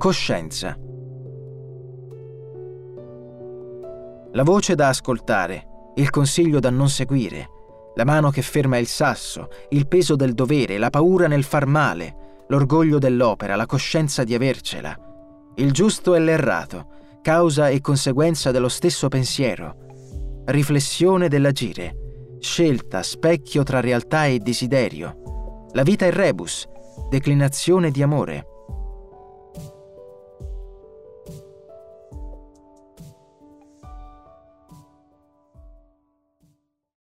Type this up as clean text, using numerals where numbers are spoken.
Coscienza. La voce da ascoltare, il consiglio da non seguire, la mano che ferma il sasso, il peso del dovere, la paura nel far male, l'orgoglio dell'opera, la coscienza di avercela, il giusto e l'errato, causa e conseguenza dello stesso pensiero, riflessione dell'agire, scelta, specchio tra realtà e desiderio, la vita è rebus, declinazione di amore,